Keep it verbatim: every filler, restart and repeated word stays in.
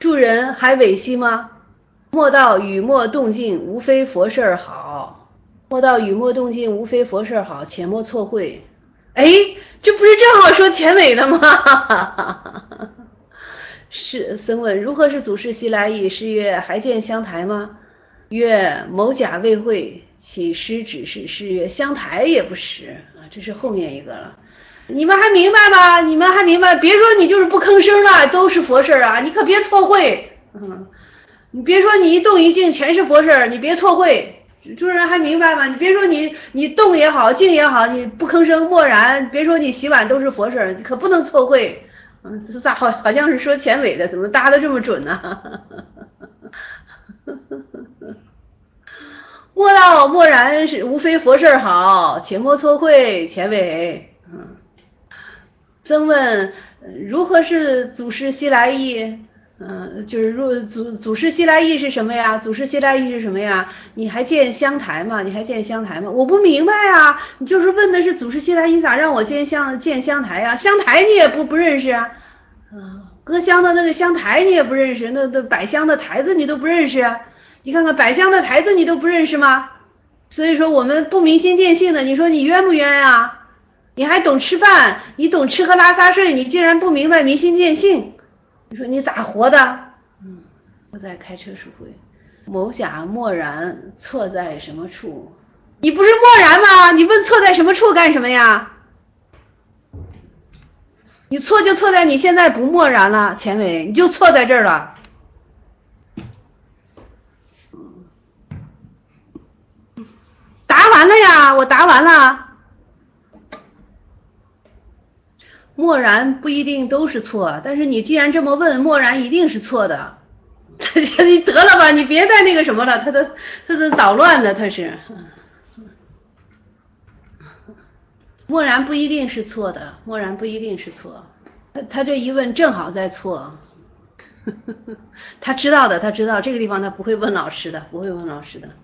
助人还违心吗？莫道雨墨动静，无非佛事儿好。莫道雨墨动静，无非佛事儿好，且莫错会。哎，这不是正好说钱伟的吗？是僧问如何是祖师西来意？是曰还见相台吗？曰某甲未会，岂师指示？是曰相台也不识啊，这是后面一个了。你们还明白吗？你们还明白？别说你就是不吭声了，都是佛事啊！你可别错会。嗯，你别说你一动一静全是佛事，你别错会。诸人还明白吗？你别说你你动也好，静也好，你不吭声默然，别说你洗碗都是佛事，你可不能错会。嗯，这咋好好像是说钱伟的，怎么搭的这么准呢？莫道默然是无非佛事好，且莫错会。钱伟，嗯。僧问如何是祖师西来意？嗯，就是入祖祖师西来意是什么呀？祖师西来意是什么呀？你还见香台吗？你还见香台吗？我不明白啊！你就是问的是祖师西来意，咋让我见香见香台呀？香台你也不不认识啊？啊，搁香的那个香台你也不认识，那那摆香的台子你都不认识啊？你看看摆香的台子你都不认识吗？所以说我们不明心见性的，你说你冤不冤啊？你还懂吃饭，你懂吃喝拉撒睡，你竟然不明白明心见性，你说你咋活的？嗯，我在开车书会，某甲默然错在什么处？你不是默然吗？你问错在什么处干什么呀？你错就错在你现在不默然了，钱伟，你就错在这儿了。答完了呀，我答完了。默然不一定都是错，但是你既然这么问，默然一定是错的。你得了吧，你别再那个什么了，他的他的捣乱的，他是。默然不一定是错的，默然不一定是错，他他这一问正好在错。他知道的，他知道这个地方他不会问老师的，不会问老师的。